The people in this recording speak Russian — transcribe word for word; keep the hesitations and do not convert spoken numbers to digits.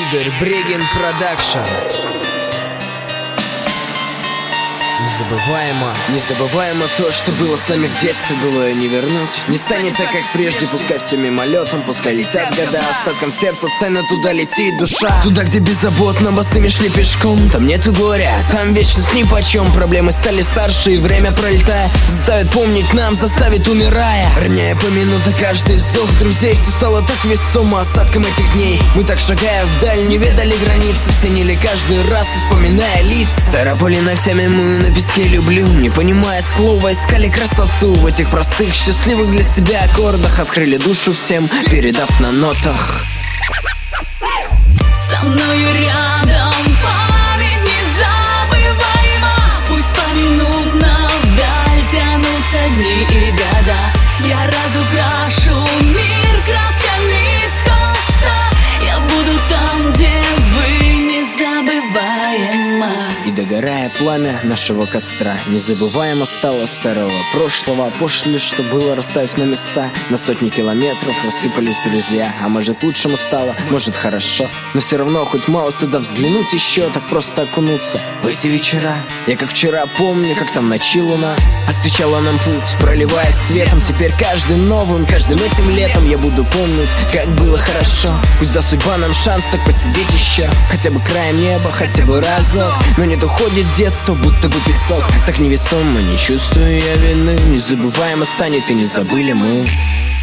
Игорь Бригин Продакшн. Незабываемо, незабываемо то, что было с нами в детстве, было не вернуть. Не станет так, как прежде, пускай все мимолетом, пускай летят года, остатком сердца ценно туда летит душа. Туда, где беззаботно босыми шли пешком, там нету горя, там вечность нипочем. Проблемы стали старше, и время пролетая заставит помнить нам, заставит умирая. Роняя поминутно каждый вздох друзей, все стало так весомо осадком этих дней. Мы так шагая вдаль, не ведали границы, ценили каждый раз, вспоминая лица. Царапали ногтями мы на песке люблю, не понимая слова, искали красоту в этих простых, счастливых для себя аккордах. Открыли душу всем, передав на нотах. Со мною рядом память незабываема. Пусть поминутно вдаль тянутся дни и года. Я разукрашу мир красками с холста. Я буду там, где вы, незабываемо. И догорая пламя нашего костра, незабываемо стало старого прошлого. Пошли, что было, расставив на места. На сотни километров рассыпались друзья. А может, к лучшему стало, может, хорошо. Но все равно хоть малость туда взглянуть еще, так просто окунуться в эти вечера. Я как вчера помню, как там ночи луна освещала нам путь, проливая светом. Теперь каждый новым, каждым этим летом я буду помнить, как было хорошо. Пусть да судьба нам шанс так посидеть еще, хотя бы краем неба, хотя бы разок. Но нет, уходит детство, будто бы песок. Так невесомо, не чувствую я вины. Незабываемо станет, и не забыли мы.